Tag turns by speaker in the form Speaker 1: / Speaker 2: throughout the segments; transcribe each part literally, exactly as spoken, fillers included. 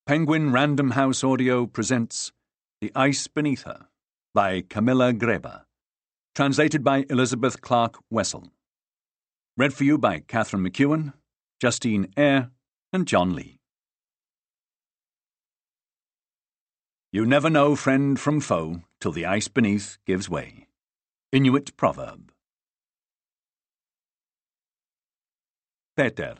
Speaker 1: Penguin Random House Audio presents The Ice Beneath Her by Camilla Greba. Translated by Elizabeth Clark Wessel. Read for you by Catherine McEwen, Justine Eyre, and John Lee. You never know friend from foe till the ice beneath gives way. Inuit Proverb. Peter.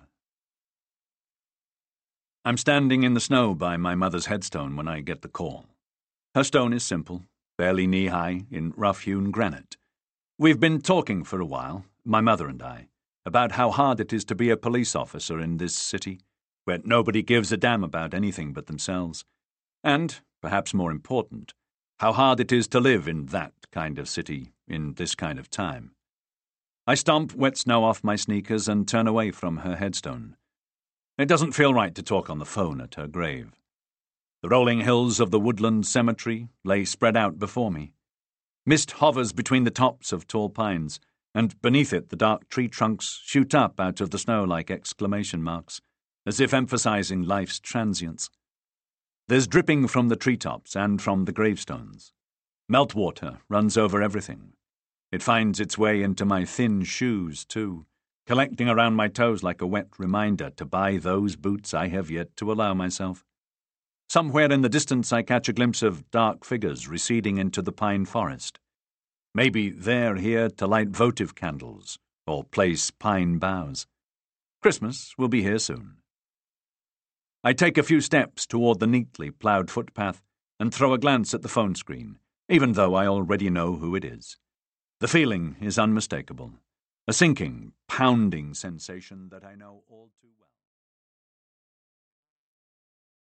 Speaker 1: I'm standing in the snow by my mother's headstone when I get the call. Her stone is simple, barely knee-high, in rough-hewn granite. We've been talking for a while, my mother and I, about how hard it is to be a police officer in this city, where nobody gives a damn about anything but themselves, and, perhaps more important, how hard it is to live in that kind of city, in this kind of time. I stomp wet snow off my sneakers and turn away from her headstone. It doesn't feel right to talk on the phone at her grave. The rolling hills of the woodland cemetery lay spread out before me. Mist hovers between the tops of tall pines, and beneath it the dark tree trunks shoot up out of the snow like exclamation marks, as if emphasizing life's transience. There's dripping from the treetops and from the gravestones. Meltwater runs over everything. It finds its way into my thin shoes, too, collecting around my toes like a wet reminder to buy those boots I have yet to allow myself. Somewhere in the distance I catch a glimpse of dark figures receding into the pine forest. Maybe they're here to light votive candles or place pine boughs. Christmas will be here soon. I take a few steps toward the neatly ploughed footpath and throw a glance at the phone screen, even though I already know who it is. The feeling is unmistakable. A sinking, pounding sensation that I know all too well.